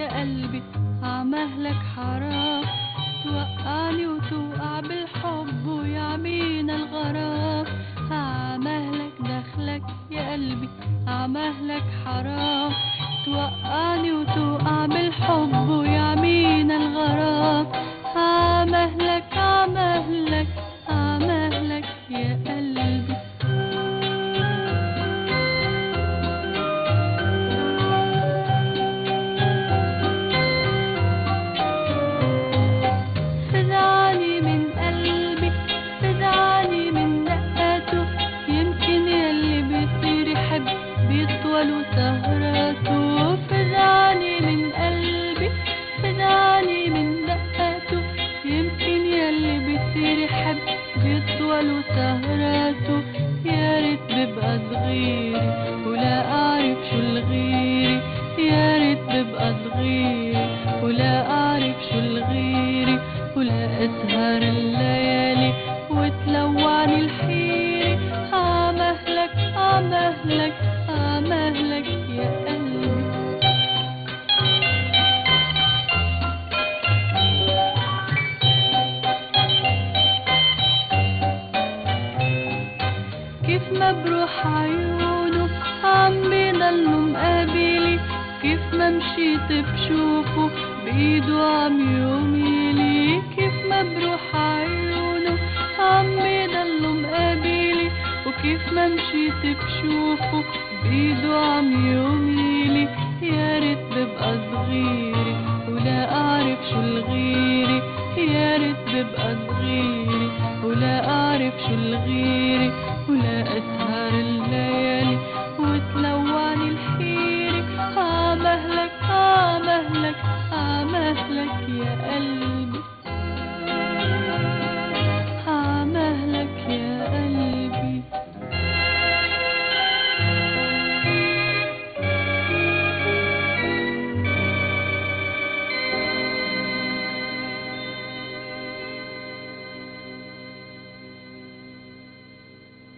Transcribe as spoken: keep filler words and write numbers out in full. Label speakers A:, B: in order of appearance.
A: يا قلبي عمهلك حرام، توقعني وتوقع بالحب ويعمينا الغرام. عمهلك دخلك يا قلبي عمهلك حرام، توقعني وتوقع بالحب ويعمينا الغرام. عمهلك عمهلك عمهلك يا قلبي. خدعني من قلبي خدعني من دقاته، يمكن ياللي بيطير يحب بيطول وسهراته. خدعني من قلبي خدعني من دقاته، يمكن ياللي بيطير يحب بيطول وسهراته. يا ريت ببقى صغيري ولا اعرف شو الغيري، يا ريت ببقى صغيري ولا اعرف شو الغيري، ولا اسهر الليالي وتلوعني الحيري. عمهلك عمهلك عمهلك يا قلبي. كيف ما بروح عيونه عم بيضلوا مقابلي، كيف ما مشيت بشوفه بإيده عم يوميلي. كيف ما بروح عيونه عم بيضلوا مقابلي، وكيف ما مشيت بشوفه بإيده عم يوميلي. يا ريت ببقى صغيري ولا أعرف شو الغيري، يا ريت ببقى صغيري ولا أعرف شو الغيري، ولا أسهر الليالي وتل